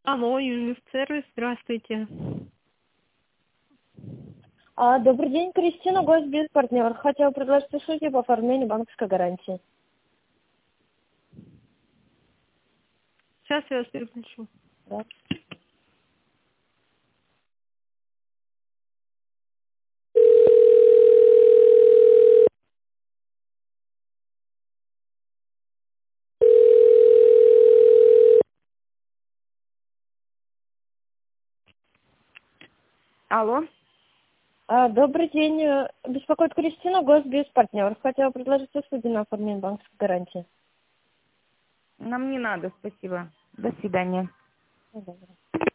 Алло, Юниф-сервис, здравствуйте. Добрый день, Кристина, госбиз-партнер. Хотела предложить услуги по оформлению банковской гарантии. Сейчас я вас переключу. Да. Алло, Добрый день, беспокоит Кристина, госбиз-партнер. Хотела предложить услуги на оформление банковской гарантии. нам не надо, спасибо. До свидания. Ну, добро.